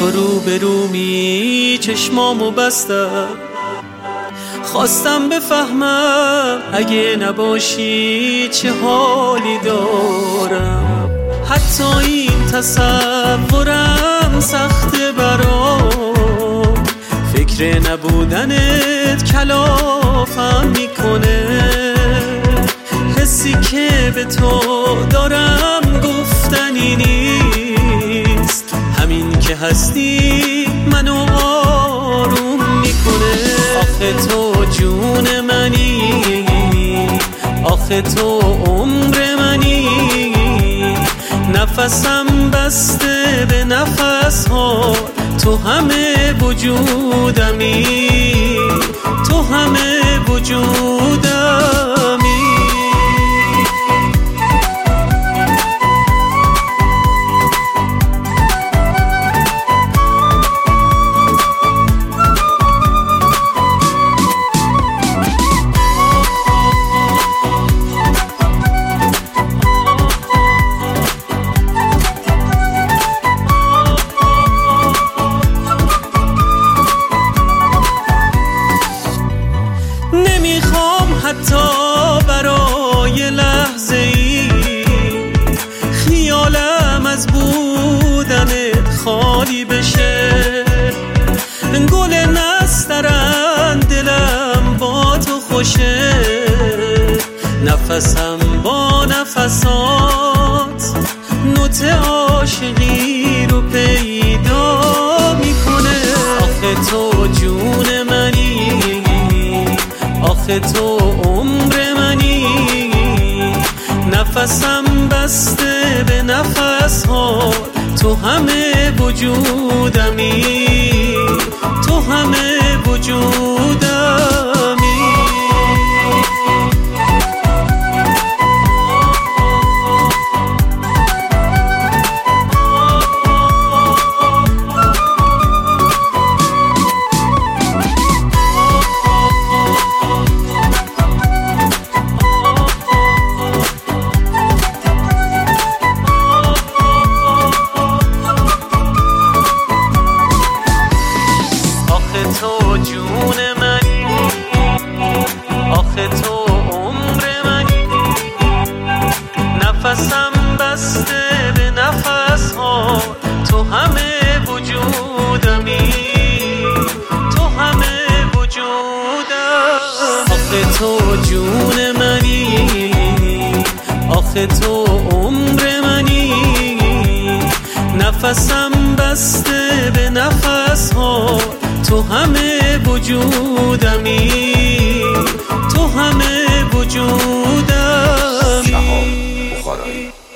تو روبرومی چشمامو بستم، خواستم بفهمم اگه نباشی چه حالی دارم. حتی این تصورم سخته برام، فکر نبودنت کلافم میکنه. حسی که به تو دارم گفتنی نیست، همین که هستی منو آروم میکنه. آخه تو جون منی، آخه تو عمر منی، نفسم بسته به نفس ها، تو همه وجودمی، تو همه وجودمی. نمیخوام حتی برای لحظه ای خیالم از بودنت خالی بشه. گل نسترن دلم با تو خوشه، نفسم با نفسات نوت عاشقی رو پیدا میکنه. آخه تو جون منی، آخه تو عمر منی، نفسم بسته به نفس ها، تو همه وجودمی، تو همه وجودمی. تو جون منی، آخه تو عمر منی، نفسم بسته به نفس ها، تو همه وجودمی، تو همه وجودم. آخه تو جون منی، آخه تو عمر منی، نفسم بسته به نفس ها، تو همه وجودمی، تو همه وجودمی. شهاب بخارایی.